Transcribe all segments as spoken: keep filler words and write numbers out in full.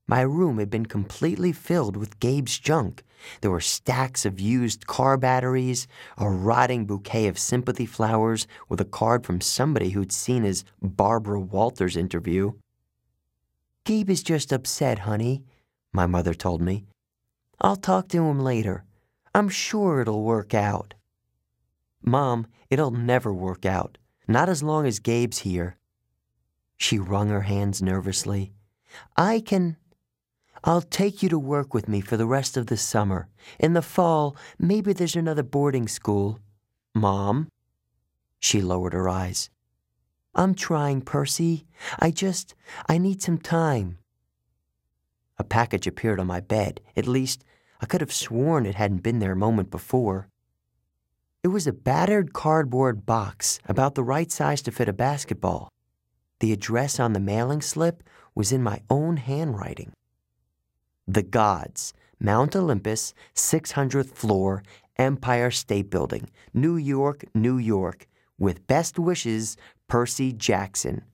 My room had been completely filled with Gabe's junk. There were stacks of used car batteries, a rotting bouquet of sympathy flowers with a card from somebody who'd seen his Barbara Walters interview. "Gabe is just upset, honey," my mother told me. "I'll talk to him later. I'm sure it'll work out." "Mom, it'll never work out. Not as long as Gabe's here." She wrung her hands nervously. "I can... I'll take you to work with me for the rest of the summer. In the fall, maybe there's another boarding school." "Mom?" She lowered her eyes. "I'm trying, Percy. I just... I need some time." A package appeared on my bed. At least, I could have sworn it hadn't been there a moment before. It was a battered cardboard box, about the right size to fit a basketball. The address on the mailing slip was in my own handwriting. The Gods, Mount Olympus, six hundredth floor, Empire State Building, New York, New York, with best wishes, Percy Jackson.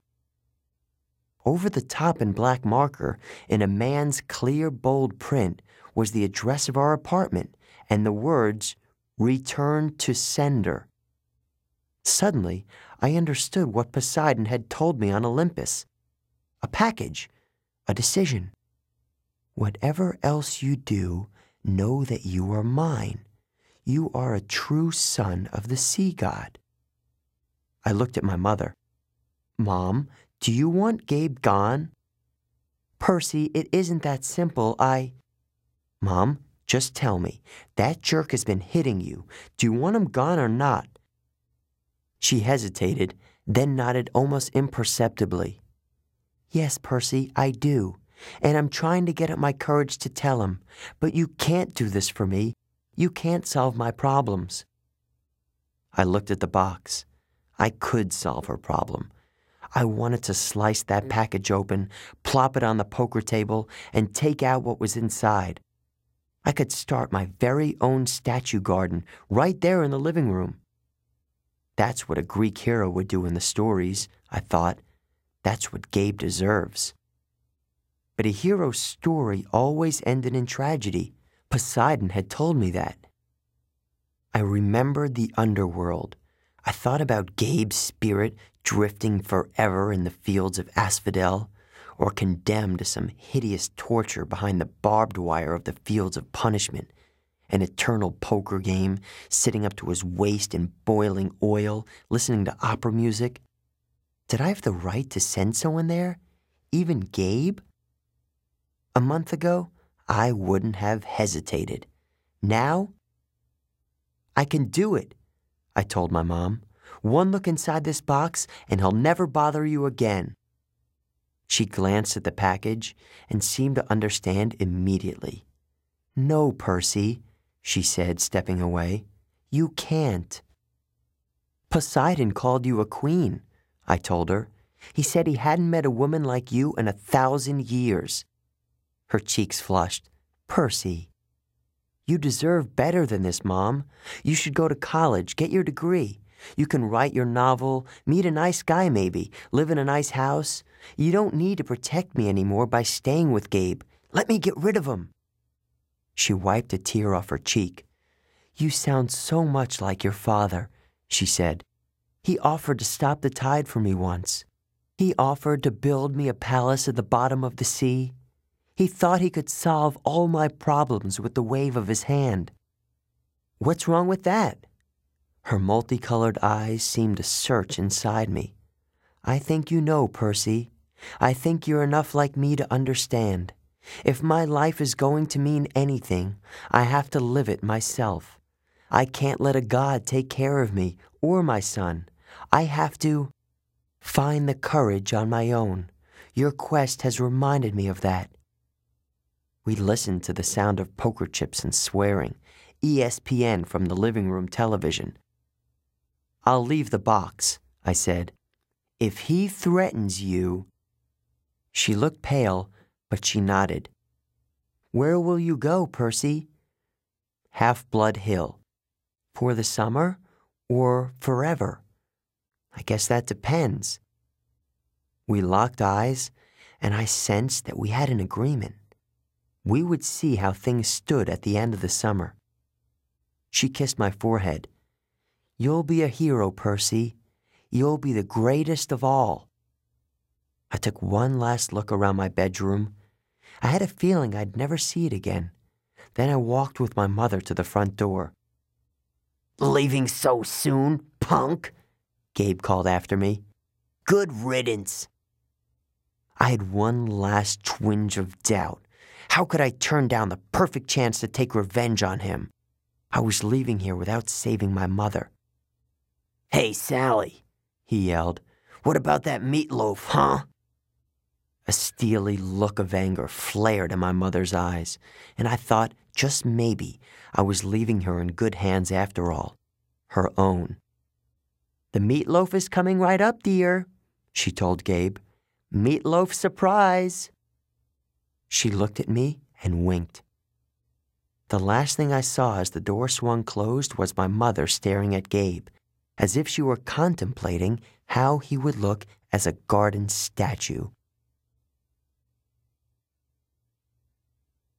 Over the top in black marker, in a man's clear, bold print, was the address of our apartment and the words, "Return to sender." Suddenly, I understood what Poseidon had told me on Olympus. A package, a decision. "Whatever else you do, know that you are mine. You are a true son of the sea god." I looked at my mother. "Mom, do you want Gabe gone?" "Percy, it isn't that simple. I..." "Mom, just tell me. That jerk has been hitting you. Do you want him gone or not?" She hesitated, then nodded almost imperceptibly. "Yes, Percy, I do. And I'm trying to get up my courage to tell him. But you can't do this for me. You can't solve my problems." I looked at the box. I could solve her problem. I wanted to slice that package open, plop it on the poker table, and take out what was inside. I could start my very own statue garden right there in the living room. That's what a Greek hero would do in the stories, I thought. That's what Gabe deserves. But a hero's story always ended in tragedy. Poseidon had told me that. I remembered the underworld. I thought about Gabe's spirit drifting forever in the fields of asphodel, or condemned to some hideous torture behind the barbed wire of the fields of punishment, an eternal poker game, sitting up to his waist in boiling oil, listening to opera music. Did I have the right to send someone there? Even Gabe? A month ago, I wouldn't have hesitated. Now, I can do it, I told my mom. "One look inside this box, and he'll never bother you again." She glanced at the package and seemed to understand immediately. "No, Percy," she said, stepping away. "You can't." "Poseidon called you a queen," I told her. "He said he hadn't met a woman like you in a thousand years." Her cheeks flushed. "Percy, you deserve better than this, Mom. You should go to college, get your degree. You can write your novel, meet a nice guy maybe, live in a nice house. You don't need to protect me anymore by staying with Gabe. Let me get rid of him." She wiped a tear off her cheek. "You sound so much like your father," she said. "He offered to stop the tide for me once. He offered to build me a palace at the bottom of the sea. He thought he could solve all my problems with the wave of his hand." "What's wrong with that?" Her multicolored eyes seemed to search inside me. "I think you know, Percy. I think you're enough like me to understand. If my life is going to mean anything, I have to live it myself. I can't let a god take care of me or my son. I have to find the courage on my own. Your quest has reminded me of that." We listened to the sound of poker chips and swearing, E S P N from the living room television. "I'll leave the box," I said. "If he threatens you..." She looked pale, but she nodded. "Where will you go, Percy?" "Half-Blood Hill." "For the summer or forever?" "I guess that depends." We locked eyes, and I sensed that we had an agreement. We would see how things stood at the end of the summer. She kissed my forehead. "You'll be a hero, Percy. You'll be the greatest of all." I took one last look around my bedroom. I had a feeling I'd never see it again. Then I walked with my mother to the front door. "Leaving so soon, punk?" Gabe called after me. "Good riddance." I had one last twinge of doubt. How could I turn down the perfect chance to take revenge on him? I was leaving here without saving my mother. "Hey, Sally," he yelled. "What about that meatloaf, huh?" A steely look of anger flared in my mother's eyes, and I thought, just maybe, I was leaving her in good hands after all. Her own. "The meatloaf is coming right up, dear," she told Gabe. "Meatloaf surprise." She looked at me and winked. The last thing I saw as the door swung closed was my mother staring at Gabe, as if she were contemplating how he would look as a garden statue.